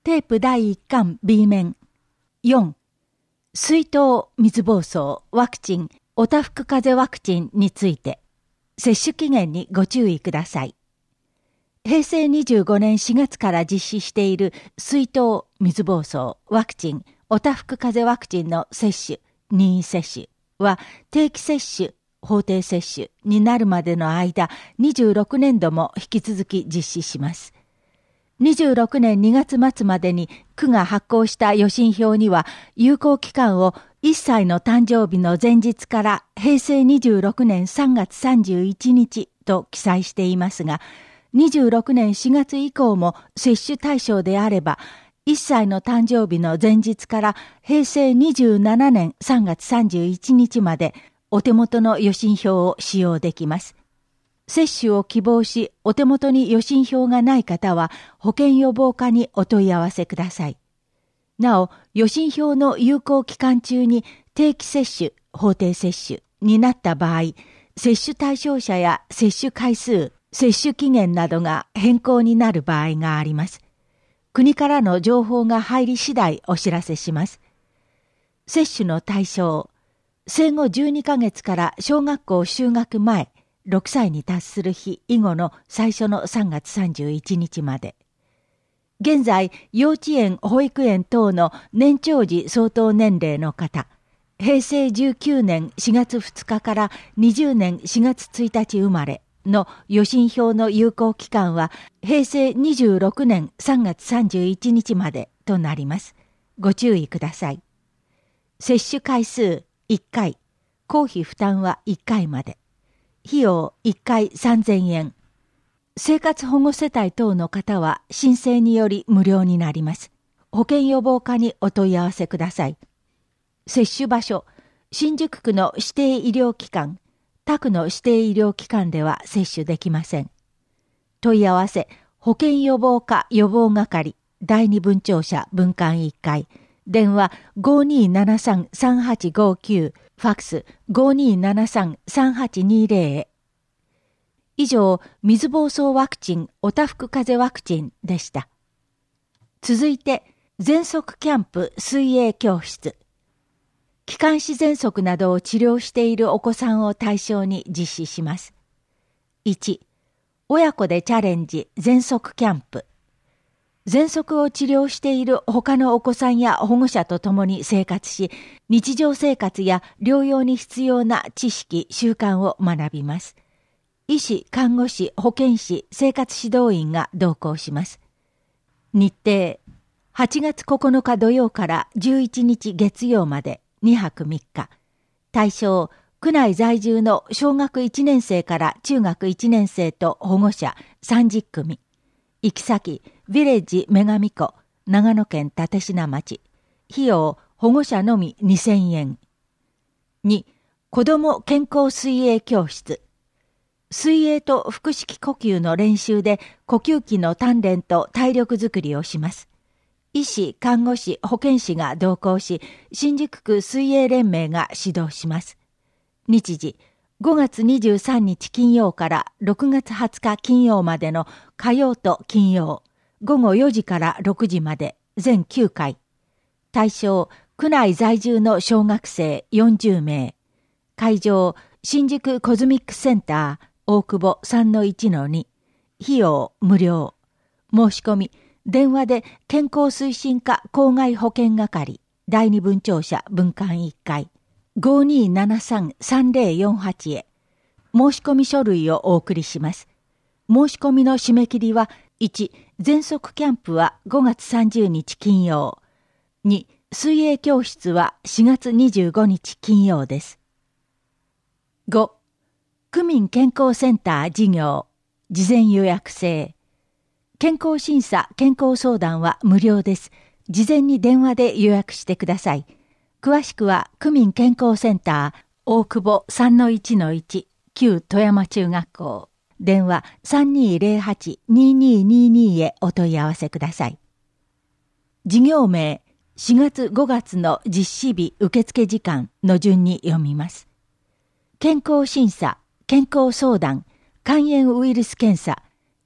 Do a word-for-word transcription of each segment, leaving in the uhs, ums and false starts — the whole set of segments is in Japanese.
テープだいいっかん B 面。よん、水痘、水疱瘡、ワクチン、おたふく風邪ワクチンについて、接種期限にご注意ください。へいせいにじゅうごねんしがつから実施している水痘、水疱瘡、ワクチン、おたふく風邪ワクチンの接種、任意接種は定期接種、法定接種になるまでの間、にじゅうろくねんども引き続き実施します。にじゅうろくねんにがつ末までに区が発行した予診票には有効期間をいっさいの誕生日の前日からへいせいにじゅうろくねんさんがつさんじゅういちにちと記載していますが、にじゅうろくねんしがつ以降も接種対象であれば、いっさいの誕生日の前日からへいせいにじゅうななねんさんがつさんじゅういちにちまでお手元の予診票を使用できます。接種を希望し、お手元に予診票がない方は、保健予防課にお問い合わせください。なお、予診票の有効期間中に定期接種、法定接種になった場合、接種対象者や接種回数、接種期限などが変更になる場合があります。国からの情報が入り次第お知らせします。接種の対象、生後じゅうにかげつから小学校就学前、ろくさいに達する日以後の最初のさんがつさんじゅういちにちまで。現在、幼稚園、保育園等の年長児相当年齢の方、へいせいじゅうきゅうねんしがつふつかからにじゅうねんしがつついたち生まれの予診票の有効期間は、へいせいにじゅうろくねんさんがつさんじゅういちにちまでとなります。ご注意ください。接種回数いっかい、公費負担はいっかいまで。費用いっかいさんぜんえん。生活保護世帯等の方は申請により無料になります。保健予防課にお問い合わせください。接種場所、新宿区の指定医療機関、他区の指定医療機関では接種できません。問い合わせ、保健予防課予防係、だいに分庁舎分館いっかい、電話 ごーにーななさんさんはちごきゅう、ファックス ごーにーななさんさんはちにーぜろ へ。以上、水疱瘡ワクチン、おたふく風邪ワクチンでした。続いて、喘息キャンプ水泳教室。気管支喘息などを治療しているお子さんを対象に実施します。いち、親子でチャレンジ喘息キャンプ。喘息を治療している他のお子さんや保護者と共に生活し、日常生活や療養に必要な知識、習慣を学びます。医師、看護師、保健師、生活指導員が同行します。日程、はちがつここのか土曜からじゅういちにち月曜までにはくみっか。対象、区内在住の小学いちねんせいから中学いちねんせいと保護者さんじゅっくみ。行き先、ヴィレッジ女神湖、長野県立科町。費用、保護者のみにせんえん。に、子ども健康水泳教室。水泳と腹式呼吸の練習で呼吸器の鍛錬と体力づくりをします。医師、看護師、保健師が同行し、新宿区水泳連盟が指導します。日時、ごがつにじゅうさんにち金曜からろくがつはつか金曜までの火曜と金曜、ごごよじからろくじまで全きゅうかい。対象、区内在住の小学生よんじゅうめい。会場、新宿コズミックセンター、大久保 さんのいちのに。費用、無料。申し込み、電話で健康推進課公害保健係、だいに分庁舎分館いっかい。ごーにーななさんさんぜろよんはち へ申し込み書類をお送りします。申し込みの締め切りは、いち、喘息キャンプはごがつさんじゅうにち金曜。に、水泳教室はしがつにじゅうごにち金曜です。ご、区民健康センター事業、事前予約制。健康審査、健康相談は無料です。事前に電話で予約してください。詳しくは、区民健康センター、大久保 さんのいちのいち、旧富山中学校、電話 さんにーぜろはち にーにーにーにー へお問い合わせください。事業名、しがつごがつの実施日受付時間の順に読みます。健康審査、健康相談、肝炎ウイルス検査、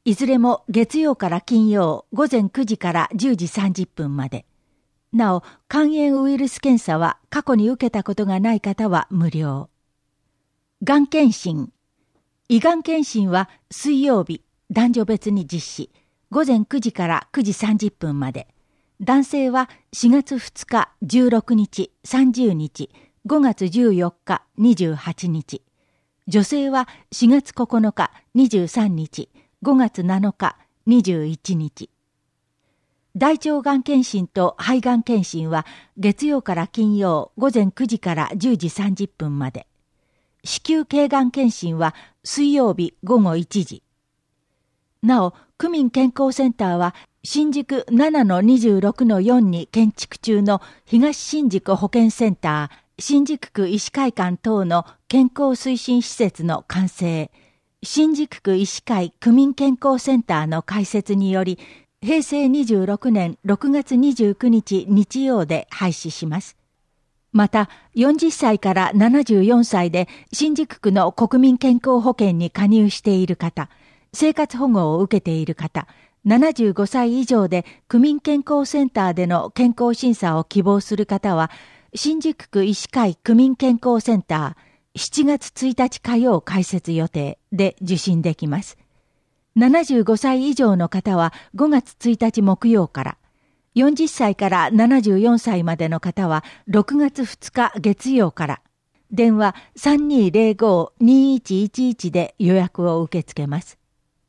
いずれも月曜から金曜午前くじからじゅうじさんじゅっぷんまで。なお、肝炎ウイルス検査は過去に受けたことがない方は無料。がん検診。胃がん検診は水曜日、男女別に実施。午前くじからくじさんじゅっぷんまで。男性はしがつふつか、じゅうろくにち、さんじゅうにち、ごがつじゅうよっか、にじゅうはちにち。女性はしがつここのか、にじゅうさんにち、ごがつなのか、にじゅういちにち。大腸がん検診と肺がん検診は月曜から金曜午前くじからじゅうじさんじゅっぷんまで。子宮頸がん検診は水曜日ごごいちじ。なお、区民健康センターは新宿 ななのにじゅうろくのよん に建築中の東新宿保健センター、新宿区医師会館等の健康推進施設の完成、新宿区医師会区民健康センターの開設により、へいせいにじゅうろくねんろくがつにじゅうくにち日曜で廃止します。また、よんじゅっさいからななじゅうよんさいで新宿区の国民健康保険に加入している方、生活保護を受けている方、ななじゅうごさい以上で区民健康センターでの健康審査を希望する方は、新宿区医師会区民健康センターしちがつついたち火曜開設予定で受診できます。ななじゅうごさい以上の方はごがつついたち木曜から、よんじゅっさいからななじゅうよんさいまでの方はろくがつふつか月曜から、電話 さんにーぜろごーにーいちいちいち で予約を受け付けます。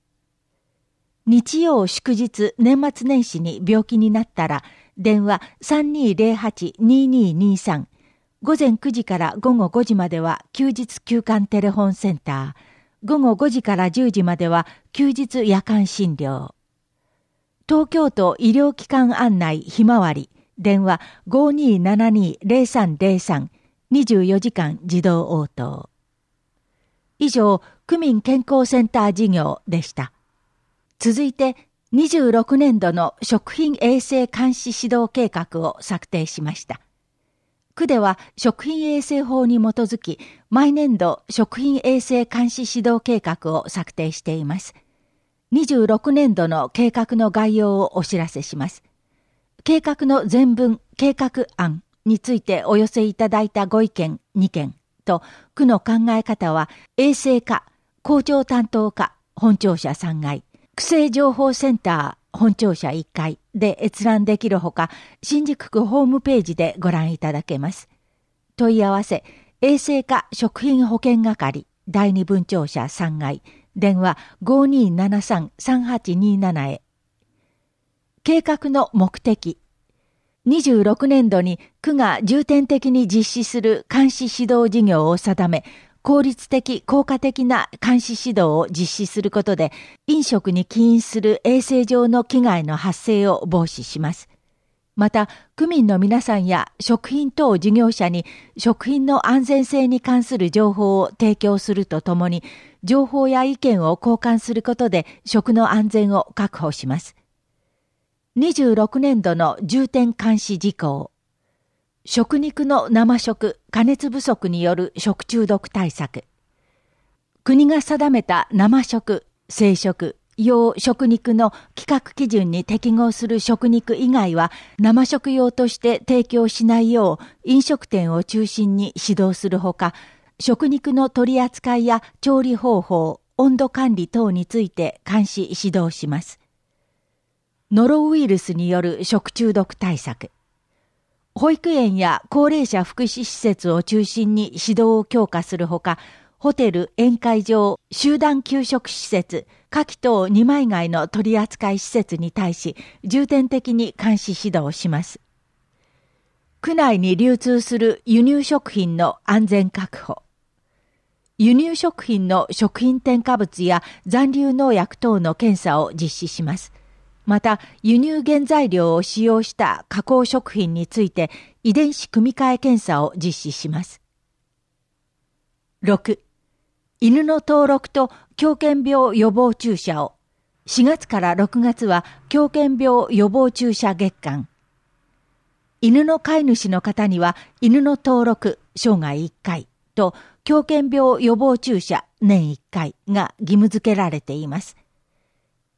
日曜祝日年末年始に病気になったら、電話 さんにーぜろはちにーにーにーさん、午前くじからごごごじまでは休日休館テレホンセンター、ごごごじからじゅうじまでは休日夜間診療。東京都医療機関案内ひまわり、電話 ごにーななにーぜろさんぜろさん、にじゅうよじかん自動応答。以上、区民健康センター事業でした。続いて、にじゅうろくねんどの食品衛生監視指導計画を策定しました。区では食品衛生法に基づき、毎年度食品衛生監視指導計画を策定しています。にじゅうろくねんどの計画の概要をお知らせします。計画の全文、計画案についてお寄せいただいたご意見にけんと、区の考え方は衛生課、校長担当課、本庁舎さんがい、区政情報センター、本庁舎いっかいで閲覧できるほか、新宿区ホームページでご覧いただけます。問い合わせ、衛生課食品保健係、だいに分庁舎さんがい、電話 ごにーななさんさんはちにーなな へ。計画の目的。にじゅうろくねんどに区が重点的に実施する監視指導事業を定め、効率的、効果的な監視指導を実施することで、飲食に起因する衛生上の危害の発生を防止します。また、区民の皆さんや食品等事業者に食品の安全性に関する情報を提供するとともに、情報や意見を交換することで食の安全を確保します。にじゅうろくねんどの重点監視事項。食肉の生食、加熱不足による食中毒対策。国が定めた生食、生食、用食肉の規格基準に適合する食肉以外は生食用として提供しないよう飲食店を中心に指導するほか、食肉の取り扱いや調理方法、温度管理等について監視指導します。ノロウイルスによる食中毒対策。保育園や高齢者福祉施設を中心に指導を強化するほか、ホテル、宴会場、集団給食施設、下記等二枚貝の取扱施設に対し重点的に監視指導します。区内に流通する輸入食品の安全確保。輸入食品の食品添加物や残留農薬等の検査を実施します。また、輸入原材料を使用した加工食品について遺伝子組み換え検査を実施します。ろく. 犬の登録と狂犬病予防注射を。しがつからろくがつは狂犬病予防注射月間。犬の飼い主の方には犬の登録生涯いっかいと狂犬病予防注射年いっかいが義務付けられています。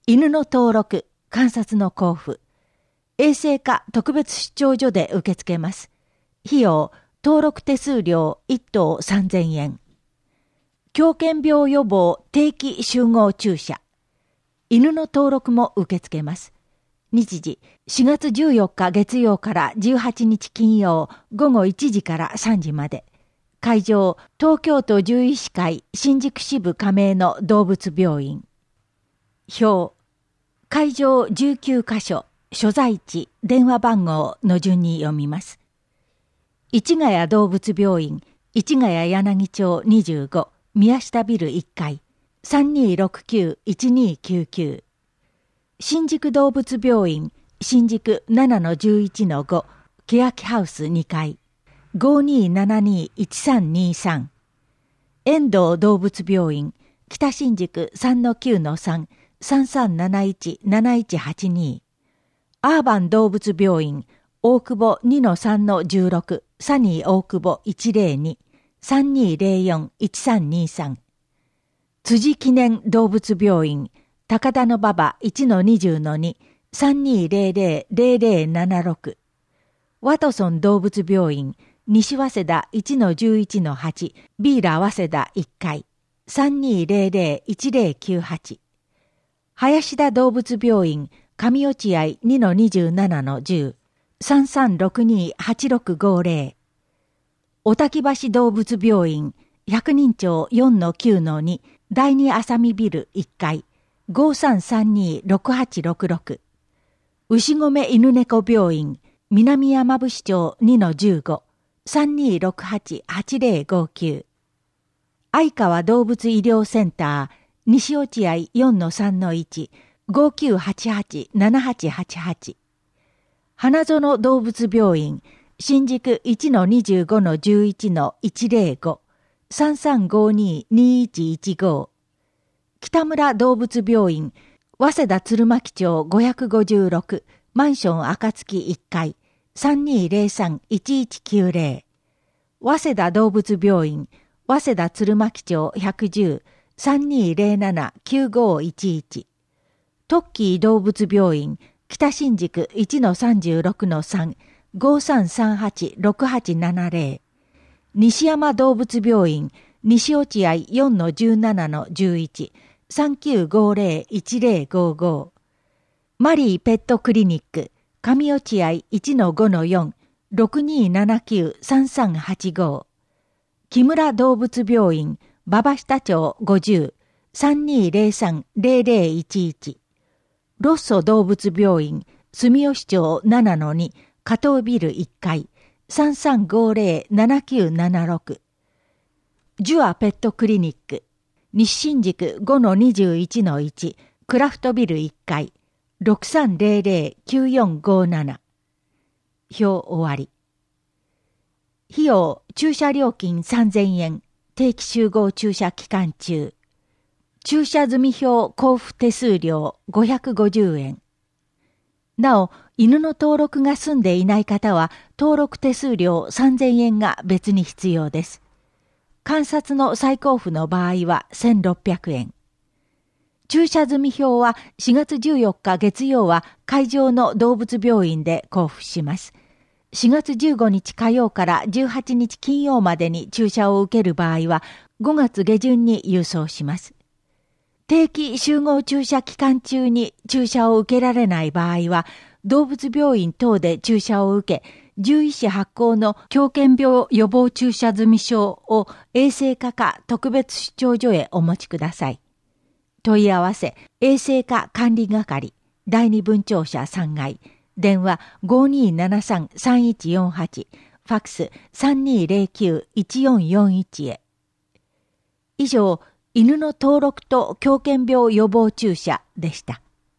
犬の登録、観察の交付。衛生課特別出張所で受け付けます。費用、登録手数料いっ頭さんぜんえん。狂犬病予防定期集合注射。犬の登録も受け付けます。日時、しがつじゅうよっか月曜からじゅうはちにち金曜午後いちじからさんじまで。会場、東京都獣医師会新宿支部加盟の動物病院。表、会場じゅうきゅうかしょ、所在地、電話番号の順に読みます。市ヶ谷動物病院、市ヶ谷柳町にじゅうご、宮下ビルいっかい、さんにーろくきゅういちにーきゅうきゅう。新宿動物病院、新宿 ななのじゅういちのご、欅ハウスにかい、ごーにーななにーいちさんにーさん。遠藤動物病院、北新宿 さんのきゅうのさん、さんさんなないちなないちはちに。アーバン動物病院、大久保 にのさんのじゅうろく、サニー大久保いちまるに、さんにーぜろよんいちさんにさん。辻記念動物病院、高田馬場 いちのにじゅうのに、さんにーぜろぜろぜろぜろななろく。ワトソン動物病院、西早稲田 いちのじゅういちのはち、ビーラ早稲田いっかい、さんにーぜろぜろいちぜろきゅうはち。林田動物病院、上落合 にのにじゅうななのじゅう、さんさんろくにーはちろくごぜろ。小滝橋動物病院、百人町 よんのきゅうのに、第二浅見ビルいっかい、ごさんさんにーろくはちろくろく。牛込犬猫病院、南山伏町 にのじゅうご、さんにーろくはちはちぜろごきゅう。相川動物医療センター、西落合 よんのさんのいち、ごきゅうはちはちななはちはちはち。花園動物病院、新宿 いちのにじゅうごのじゅういちのいちぜろご、さんさんごにーにーいちいちご。北村動物病院、早稲田鶴巻町ごひゃくごじゅうろく、マンション暁いっかい、さんにーぜろさんいちいちきゅうぜろ。早稲田動物病院、早稲田鶴巻町ひゃくじゅう、さんにーぜろななきゅうごいちいち。トッキー動物病院、北新宿 いちのさんじゅうろくのさん、ごさんさんはちろくはちななぜろ。西山動物病院、西落合 よんのじゅうななのじゅういち、さんきゅうごぜろいちぜろごご。マリーペットクリニック、上落合 いちのごのよん、ろくにーななきゅうさんさんはちご。木村動物病院、馬場下町ごじゅう、さんにーぜろさんぜろぜろいちいち。ロッソ動物病院、住吉町ななのに、加藤ビルいっかい、さんさんごぜろななきゅうななろく。ジュアペットクリニック、西新宿 ごのにじゅういちのいち、クラフトビルいっかい、ろくさんぜろぜろきゅうよんごなな。表終わり。費用、駐車料金さんぜんえん、定期集合駐車期間中。駐車済表交付手数料ごひゃくごじゅうえん。なお、犬の登録が済んでいない方は、登録手数料さんぜんえんが別に必要です。観察の再交付の場合はせんろっぴゃくえん。駐車済表はしがつじゅうよっか月曜は会場の動物病院で交付します。しがつじゅうごにち火曜からじゅうはちにち金曜までに注射を受ける場合はごがつげじゅんに郵送します。定期集合注射期間中に注射を受けられない場合は、動物病院等で注射を受け、獣医師発行の狂犬病予防注射済証を衛生課か特別出張所へお持ちください。問い合わせ、衛生課管理係、第二分庁舎さんがい、電話 ごにーななさんさんいちよんはち、ファックス さんにーぜろきゅういちよんよんいち へ。以上、犬の登録と狂犬病予防注射でした。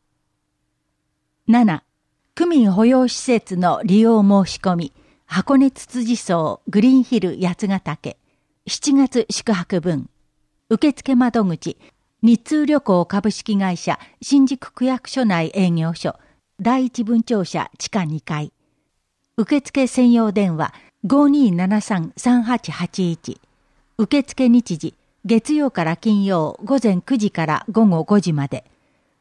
なな. 区民保養施設の利用申し込み、箱根つつじ荘グリーンヒル八ヶ岳、しちがつ宿泊分。受付窓口、日通旅行株式会社新宿区役所内営業所、第一分庁舎地下にかい。受付専用電話 ごにーななさんさんはちはちいち。受付日時、月曜から金曜午前くじから午後ごじまで。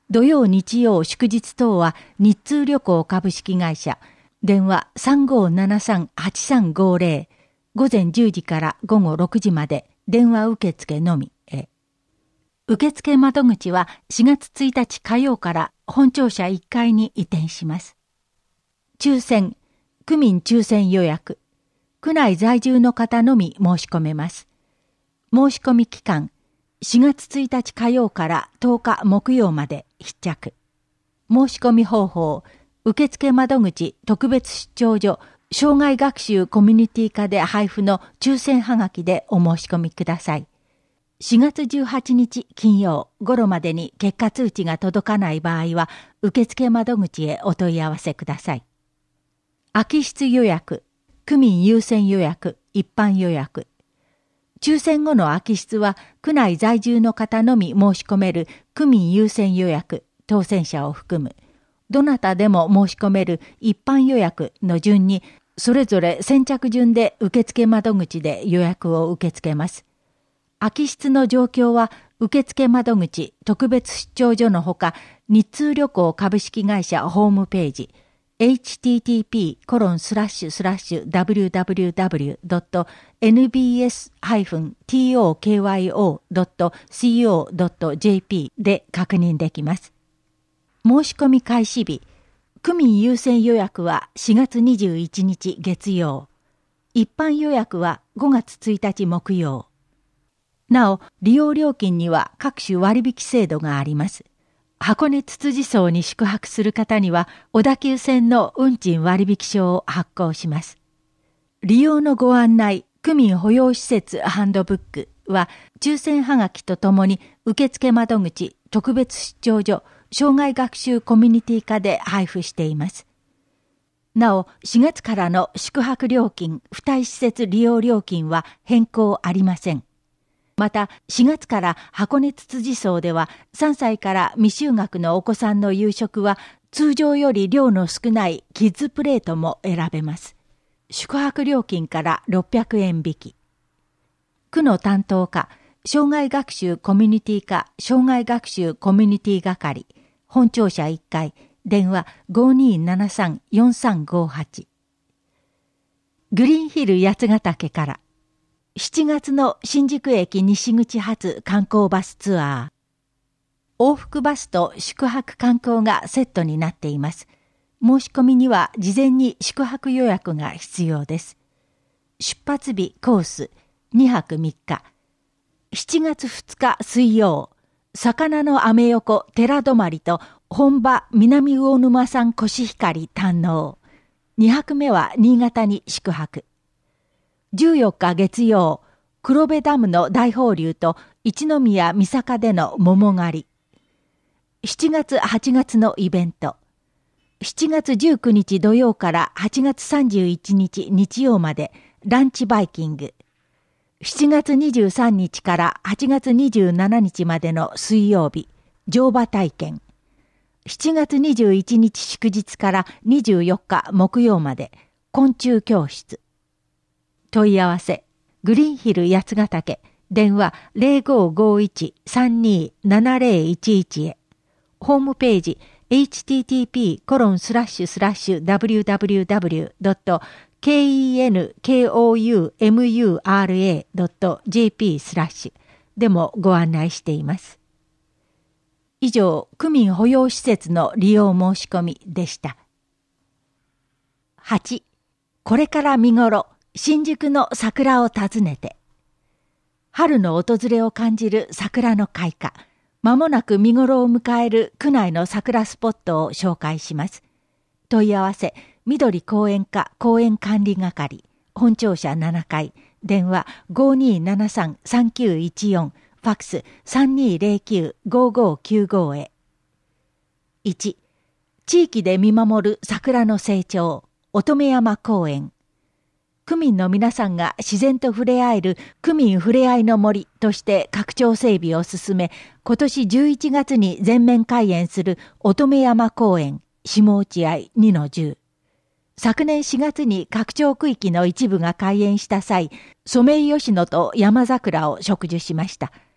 土曜日曜祝日等は日通旅行株式会社、電話 さんごーななさんはちさんごーぜろ、午前じゅうじから午後ろくじまで電話受付のみへ。受付窓口はしがつついたち火曜から本庁舎いっかいに移転します。抽選、区民抽選予約、区内在住の方のみ申し込めます。申し込み期間、しがつついたち火曜からとおか木曜まで必着。申し込み方法、受付窓口特別出張所、障害学習コミュニティ課で配布の抽選はがきでお申し込みください。しがつじゅうはちにち金曜頃までに結果通知が届かない場合は、受付窓口へお問い合わせください。空き室予約、区民優先予約、一般予約。抽選後の空き室は、区内在住の方のみ申し込める区民優先予約、当選者を含む、どなたでも申し込める一般予約の順に、それぞれ先着順で受付窓口で予約を受け付けます。空き室の状況は、受付窓口特別出張所のほか、日通旅行株式会社ホームページ、エイチティーティーピーコロンスラッシュスラッシュダブリューダブリューダブリュードットエヌビーエストーキャイオードットコドットジェーピー で確認できます。申し込み開始日、区民優先予約はしがつにじゅういちにち月曜、一般予約はごがつついたち木曜。なお、利用料金には各種割引制度があります。箱根つつじ荘に宿泊する方には、小田急線の運賃割引書を発行します。利用のご案内、区民保養施設ハンドブックは、抽選はがきとともに受付窓口、特別出張所、障害学習コミュニティ課で配布しています。なお、しがつからの宿泊料金、付帯施設利用料金は変更ありません。また、しがつから箱根つつじ荘では、さんさいから未就学のお子さんの夕食は、通常より量の少ないキッズプレートも選べます。宿泊料金からろっぴゃくえん引き。区の担当課、障害学習コミュニティ課、障害学習コミュニティ係、本庁舎いっかい、電話 ごーにーななさんよんさんごはち。グリーンヒル八ヶ岳から、しちがつの新宿駅西口発観光バスツアー。往復バスと宿泊観光がセットになっています。申し込みには事前に宿泊予約が必要です。出発日コースにはくみっか。しちがつふつか水曜、魚のアメ横寺泊と本場南魚沼産コシヒカリ堪能。にはくめは新潟に宿泊。じゅうよっか月曜、黒部ダムの大放流と一宮三坂での桃狩り。しちがつはちがつのイベント。しちがつじゅうくにち土曜からはちがつさんじゅういちにち日曜までランチバイキング。しちがつにじゅうさんにちからはちがつにじゅうしちにちまでの水曜日、乗馬体験。しちがつにじゅういちにち祝日からにじゅうよっか木曜まで昆虫教室。問い合わせ、グリーンヒル八ヶ岳、電話 ゼロごーごーいちさんにーななゼロいちいち へ。ホームページ、エイチティーティーピーコロンスラッシュスラッシュダブリューダブリューダブリュードットケーイーエヌケーオーユーエムユーアールエードットジェーピースラッシュでもご案内しています。以上、区民保養施設の利用申し込みでした。はち. これから見頃、新宿の桜を訪ねて。春の訪れを感じる桜の開花。まもなく見頃を迎える区内の桜スポットを紹介します。問い合わせ、緑公園課公園管理係、本庁舎ななかい、電話 ごーにーななさんさんきゅういちよん、ファックス さんにーゼロきゅうごーごーきゅうご へ。いち. 地域で見守る桜の成長、乙女山公園。区民の皆さんが自然と触れ合える区民ふれあいの森として拡張整備を進め、今年じゅういちがつに全面開園する乙女山公園下落合 にのじゅう。昨年しがつに拡張区域の一部が開園した際、ソメイヨシノと山桜を植樹しました。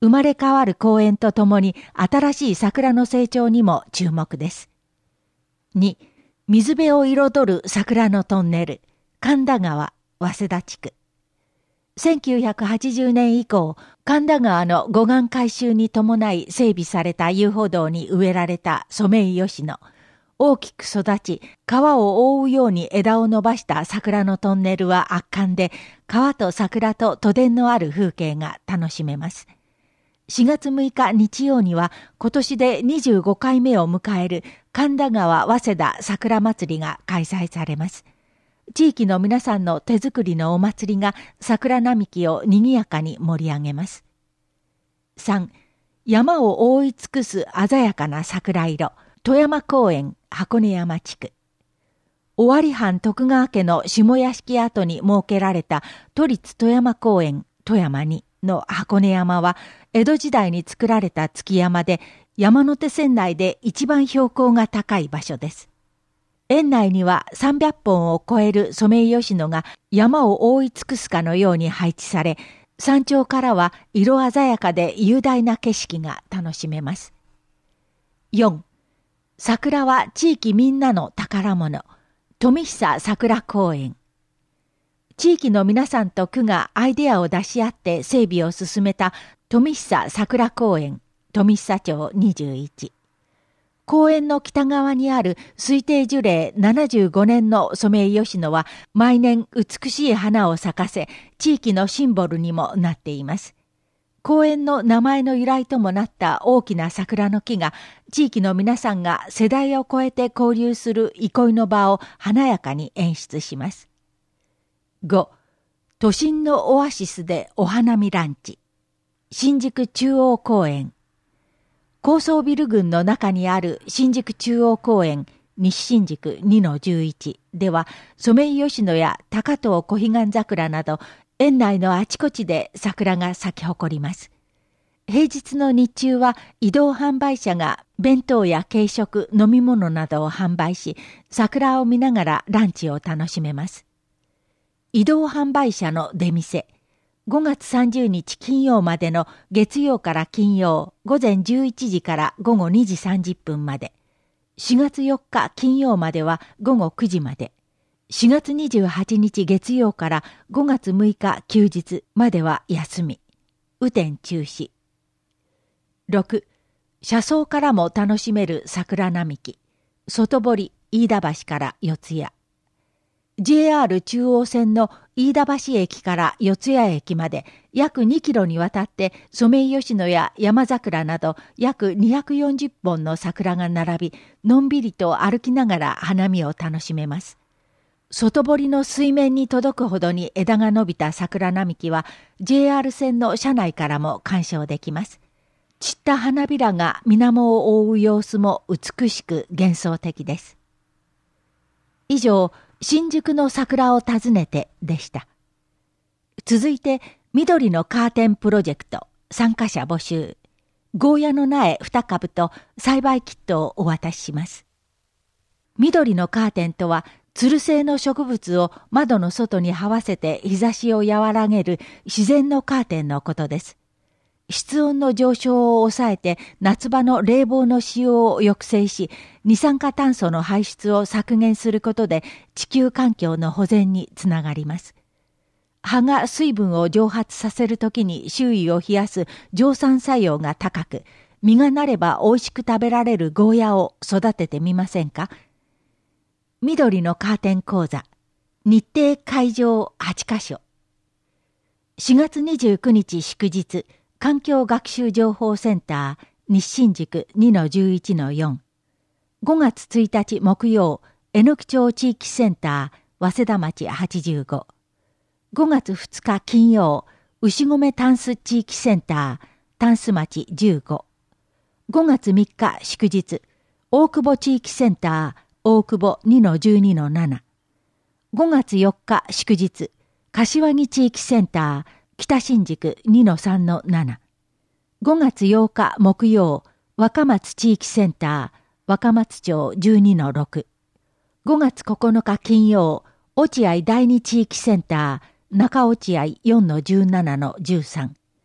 生まれ変わる公園とともに新しい桜の成長にも注目です。に、水辺を彩る桜のトンネル、神田川、早稲田地区。せんきゅうひゃくはちじゅうねん以降、神田川の護岸改修に伴い整備された遊歩道に植えられたソメイヨシノ。大きく育ち、川を覆うように枝を伸ばした桜のトンネルは圧巻で、川と桜と都電のある風景が楽しめます。しがつむいか日曜には今年でにじゅうごかいめを迎える神田川早稲田桜祭りが開催されます。地域の皆さんの手作りのお祭りが桜並木を賑やかに盛り上げます。さん、山を覆い尽くす鮮やかな桜色、富山公園箱根山地区。尾張藩徳川家の下屋敷跡に設けられた都立富山公園富山にの箱根山は江戸時代に作られた築山で山手線内で一番標高が高い場所です。園内にはさんびゃっぽんを超えるソメイヨシノが山を覆い尽くすかのように配置され、山頂からは色鮮やかで雄大な景色が楽しめます。よん、桜は地域みんなの宝物、富久桜公園。地域の皆さんと区がアイデアを出し合って整備を進めた富久桜公園、富久町にじゅういち。公園の北側にある推定樹齢ななじゅうごねんのソメイヨシノは毎年美しい花を咲かせ、地域のシンボルにもなっています。公園の名前の由来ともなった大きな桜の木が、地域の皆さんが世代を超えて交流する憩いの場を華やかに演出します。ご、都心のオアシスでお花見ランチ。新宿中央公園。高層ビル群の中にある新宿中央公園西新宿 にのじゅういち では、ソメイヨシノや高遠小彼岸桜など、園内のあちこちで桜が咲き誇ります。平日の日中は移動販売車が弁当や軽食、飲み物などを販売し、桜を見ながらランチを楽しめます。移動販売車の出店。ごがつさんじゅうにち金曜までの月曜から金曜午前じゅういちじから午後にじさんじゅっぷんまで。しがつよっか金曜までは午後くじまで。しがつにじゅうはちにち月曜からごがつむいか休日までは休み。雨天中止。ろく、車窓からも楽しめる桜並木。外堀飯田橋から四谷。ジェイアール 中央線の飯田橋駅から四谷駅まで約にキロにわたってソメイヨシノや山桜など約にひゃくよんじゅっぽんの桜が並び、のんびりと歩きながら花見を楽しめます。外堀の水面に届くほどに枝が伸びた桜並木は ジェイアール 線の車内からも鑑賞できます。散った花びらが水面を覆う様子も美しく幻想的です。以上、新宿の桜を訪ねてでした。続いて、緑のカーテンプロジェクト参加者募集。ゴーヤの苗にかぶと栽培キットをお渡しします。緑のカーテンとは、つる性の植物を窓の外に這わせて日差しを和らげる自然のカーテンのことです。室温の上昇を抑えて夏場の冷房の使用を抑制し、二酸化炭素の排出を削減することで地球環境の保全につながります。葉が水分を蒸発させるときに周囲を冷やす蒸散作用が高く、実がなれば美味しく食べられるゴーヤを育ててみませんか？緑のカーテン講座、日程会場はちかしょ。しがつにじゅうくにち祝日、環境学習情報センター西新宿 にのじゅういちのよん。ごがつついたち木曜、榎木町地域センター早稲田町はちじゅうご。ごがつふつか金曜、牛込タンス地域センタータンス町じゅうご。ごがつみっか祝日、大久保地域センター大久保 にのじゅうにのなな。ごがつよっか祝日、柏木地域センター北新宿 にのさんのなな。ごがつようか木曜、若松地域センター若松町 じゅうにのろく。ごがつここのか金曜、落合第二地域センター中落合 よんのじゅうななのじゅうさん。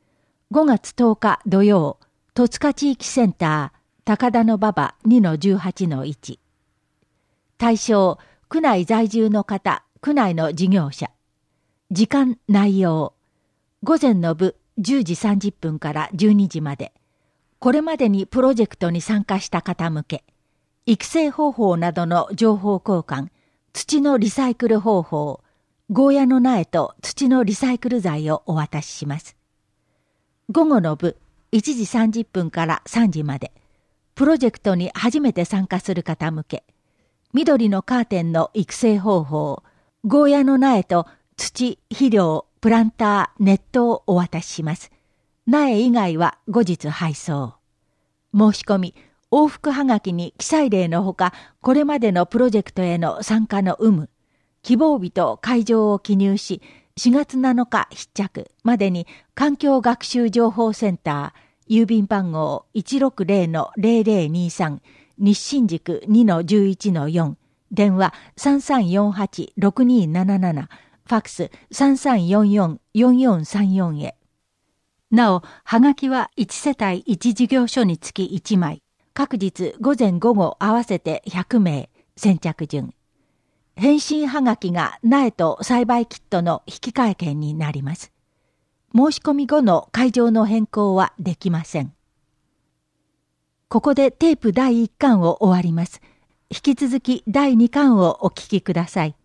ごがつとおか土曜、戸塚地域センター、高田馬場 にのじゅうはちのいち。対象、区内在住の方、区内の事業者。時間内容。午前の部じゅうじさんじゅっぷんからじゅうにじまで。これまでにプロジェクトに参加した方向け。育成方法などの情報交換、土のリサイクル方法、ゴーヤの苗と土のリサイクル材をお渡しします。午後の部いちじさんじゅっぷんからさんじまで。プロジェクトに初めて参加する方向け。緑のカーテンの育成方法、ゴーヤの苗と土、肥料、プランター、ネットをお渡しします。苗以外は後日配送。申し込み、往復はがきに記載例のほか、これまでのプロジェクトへの参加の有無、希望日と会場を記入し、しがつなのか必着までに環境学習情報センター、郵便番号 いちろくぜろのぜろぜろにさん、日新宿 にのじゅういちのよん、電話 さんさんよんはちろくになななな、ファックス さんさんよんよんよんよんさんよん へ。なお、はがきはいちせたいいち事業所につきいちまい。各日午前午後合わせてひゃくめい、先着順。返信はがきが苗と栽培キットの引き換え券になります。申し込み後の会場の変更はできません。ここでテープだいいっかんを終わります。引き続きだいにかんをお聞きください。